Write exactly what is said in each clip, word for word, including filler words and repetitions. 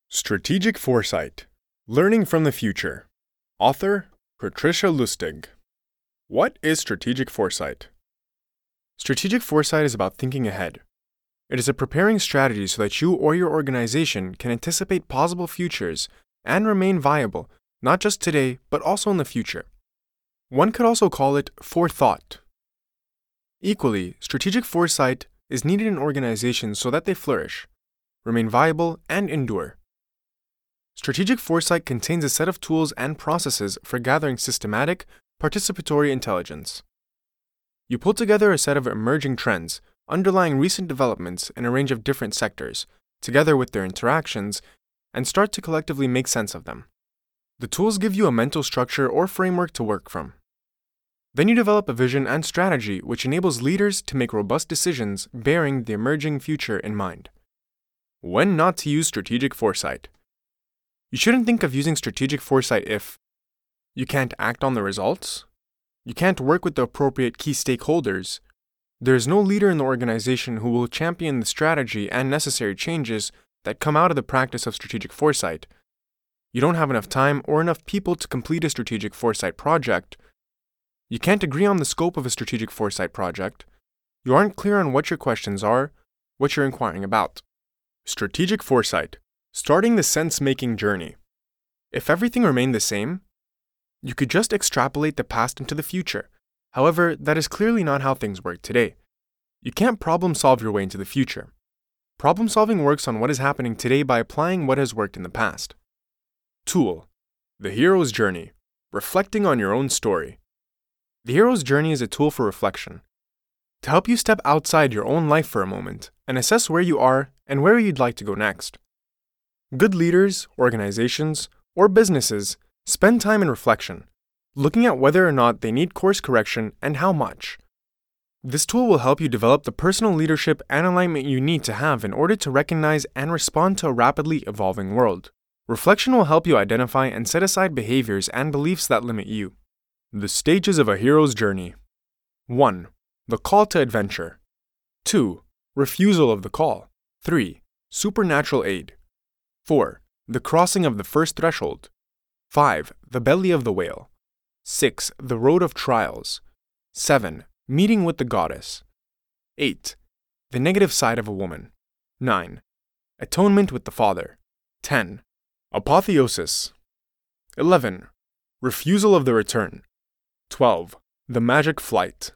Strategic Foresight: Learning from the Future. Author, Patricia Lustig. What is strategic foresight? Strategic foresight is about thinking ahead. It is a preparing strategy so that you or your organization can anticipate possible futures and remain viable, not just today, but also in the future. One could also call it forethought. Equally, strategic foresight is needed in organizations so that they flourish, remain viable, and endure. Strategic foresight contains a set of tools and processes for gathering systematic, participatory intelligence. You pull together a set of emerging trends, underlying recent developments in a range of different sectors, together with their interactions, and start to collectively make sense of them. The tools give you a mental structure or framework to work from. Then you develop a vision and strategy which enables leaders to make robust decisions bearing the emerging future in mind. When not to use strategic foresight. You shouldn't think of using strategic foresight if you can't act on the results, you can't work with the appropriate key stakeholders, there is no leader in the organization who will champion the strategy and necessary changes that come out of the practice of strategic foresight, you don't have enough time or enough people to complete a strategic foresight project, you can't agree on the scope of a strategic foresight project, you aren't clear on what your questions are, what you're inquiring about. Strategic foresight: starting the sense-making journey. If everything remained the same, you could just extrapolate the past into the future. However, that is clearly not how things work today. You can't problem-solve your way into the future. Problem-solving works on what is happening today by applying what has worked in the past. Tool: the hero's journey. Reflecting on your own story. The hero's journey is a tool for reflection, to help you step outside your own life for a moment and assess where you are and where you'd like to go next. Good leaders, organizations, or businesses spend time in reflection, looking at whether or not they need course correction and how much. This tool will help you develop the personal leadership and alignment you need to have in order to recognize and respond to a rapidly evolving world. Reflection will help you identify and set aside behaviors and beliefs that limit you. The stages of a hero's journey. one. The call to adventure. two. Refusal of the call. three. Supernatural aid. four. The crossing of the first threshold. five. The belly of the whale. six. The road of trials. seven. Meeting with the goddess. eight. The negative side of a woman. nine. Atonement with the Father. ten. Apotheosis. eleven. Refusal of the return. twelve. The magic flight.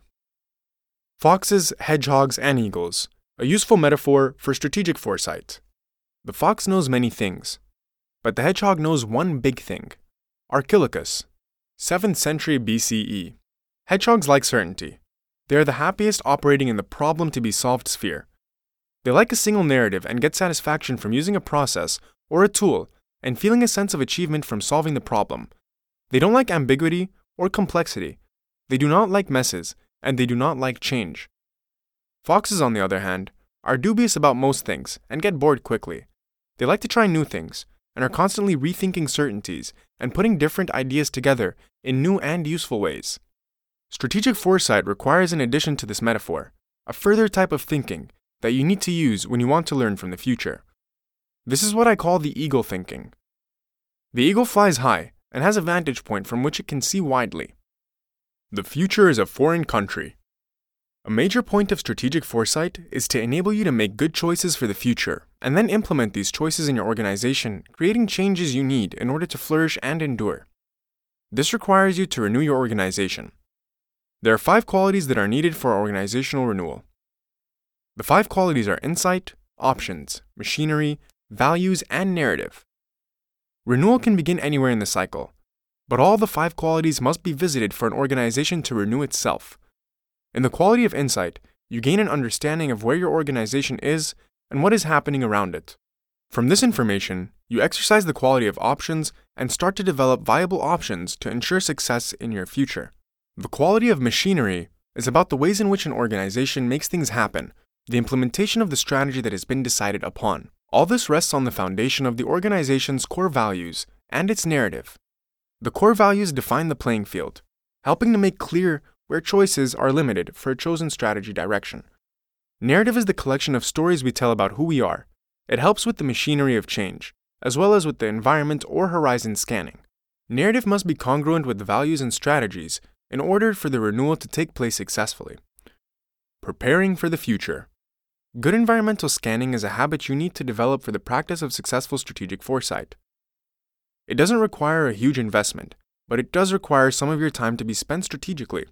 Foxes, hedgehogs, and eagles. A useful metaphor for strategic foresight. The fox knows many things, but the hedgehog knows one big thing. Archilochus, seventh century B C E. Hedgehogs like certainty. They are the happiest operating in the problem-to-be-solved sphere. They like a single narrative and get satisfaction from using a process or a tool and feeling a sense of achievement from solving the problem. They don't like ambiguity or complexity. They do not like messes, and they do not like change. Foxes, on the other hand, are dubious about most things and get bored quickly. They like to try new things and are constantly rethinking certainties and putting different ideas together in new and useful ways. Strategic foresight requires, in addition to this metaphor, a further type of thinking that you need to use when you want to learn from the future. This is what I call the eagle thinking. The eagle flies high and has a vantage point from which it can see widely. The future is a foreign country. A major point of strategic foresight is to enable you to make good choices for the future and then implement these choices in your organization, creating changes you need in order to flourish and endure. This requires you to renew your organization. There are five qualities that are needed for organizational renewal. The five qualities are insight, options, machinery, values, and narrative. Renewal can begin anywhere in the cycle, but all the five qualities must be visited for an organization to renew itself. In the quality of insight, you gain an understanding of where your organization is and what is happening around it. From this information, you exercise the quality of options and start to develop viable options to ensure success in your future. The quality of machinery is about the ways in which an organization makes things happen, the implementation of the strategy that has been decided upon. All this rests on the foundation of the organization's core values and its narrative. The core values define the playing field, helping to make clear where choices are limited for a chosen strategy direction. Narrative is the collection of stories we tell about who we are. It helps with the machinery of change, as well as with the environment or horizon scanning. Narrative must be congruent with the values and strategies in order for the renewal to take place successfully. Preparing for the future. Good environmental scanning is a habit you need to develop for the practice of successful strategic foresight. It doesn't require a huge investment, but it does require some of your time to be spent strategically.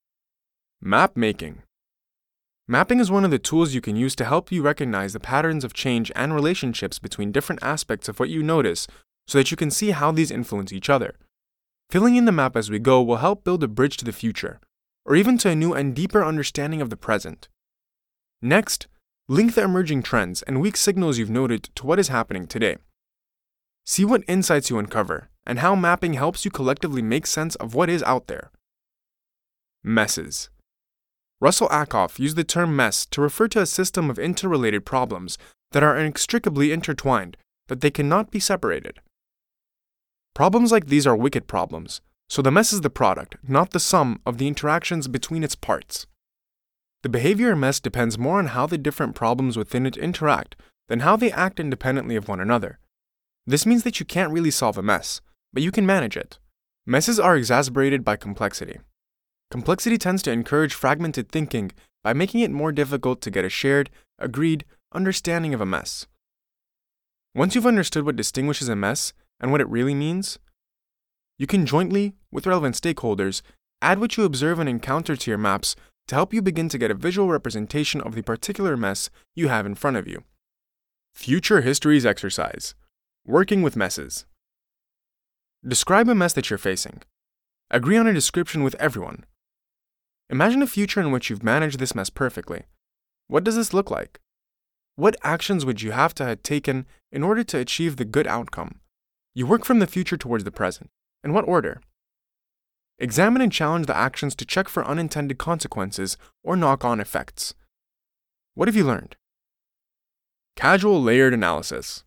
Map making. Mapping is one of the tools you can use to help you recognize the patterns of change and relationships between different aspects of what you notice so that you can see how these influence each other. Filling in the map as we go will help build a bridge to the future, or even to a new and deeper understanding of the present. Next, link the emerging trends and weak signals you've noted to what is happening today. See what insights you uncover and how mapping helps you collectively make sense of what is out there. Messes. Russell Ackoff used the term mess to refer to a system of interrelated problems that are inextricably intertwined, that they cannot be separated. Problems like these are wicked problems, so the mess is the product, not the sum of the interactions between its parts. The behavior of mess depends more on how the different problems within it interact than how they act independently of one another. This means that you can't really solve a mess, but you can manage it. Messes are exacerbated by complexity. Complexity tends to encourage fragmented thinking by making it more difficult to get a shared, agreed understanding of a mess. Once you've understood what distinguishes a mess and what it really means, you can jointly, with relevant stakeholders, add what you observe and encounter to your maps to help you begin to get a visual representation of the particular mess you have in front of you. Future Histories Exercise. Working with messes. Describe a mess that you're facing. Agree on a description with everyone. Imagine a future in which you've managed this mess perfectly. What does this look like? What actions would you have to have taken in order to achieve the good outcome? You work from the future towards the present. In what order? Examine and challenge the actions to check for unintended consequences or knock-on effects. What have you learned? Causal Layered Analysis.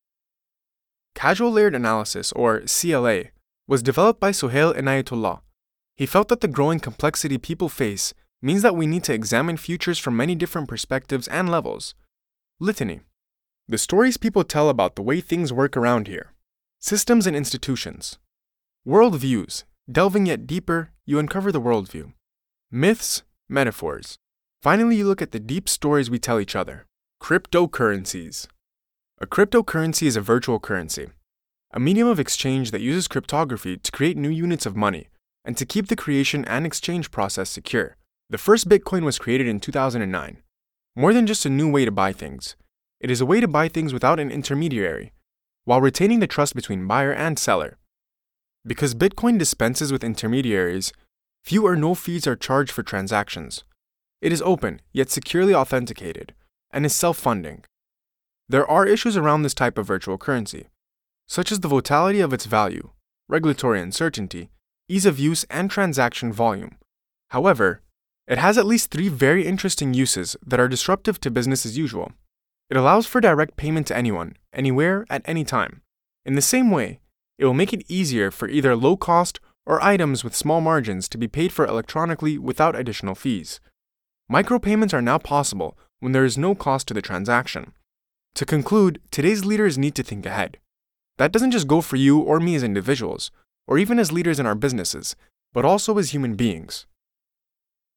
Causal Layered Analysis, or C L A, was developed by Sohail Inayatullah. He felt that the growing complexity people face means that we need to examine futures from many different perspectives and levels. Litany. The stories people tell about the way things work around here. Systems and institutions. Worldviews. Delving yet deeper, you uncover the worldview. Myths, metaphors. Finally, you look at the deep stories we tell each other. Cryptocurrencies. A cryptocurrency is a virtual currency, a medium of exchange that uses cryptography to create new units of money and to keep the creation and exchange process secure. The first Bitcoin was created in two thousand nine. More than just a new way to buy things, it is a way to buy things without an intermediary, while retaining the trust between buyer and seller. Because Bitcoin dispenses with intermediaries, few or no fees are charged for transactions. It is open, yet securely authenticated, and is self-funding. There are issues around this type of virtual currency, such as the volatility of its value, regulatory uncertainty, ease of use, and transaction volume. However, it has at least three very interesting uses that are disruptive to business as usual. It allows for direct payment to anyone, anywhere, at any time. In the same way, it will make it easier for either low-cost or items with small margins to be paid for electronically without additional fees. Micropayments are now possible when there is no cost to the transaction. To conclude, today's leaders need to think ahead. That doesn't just go for you or me as individuals, or even as leaders in our businesses, but also as human beings.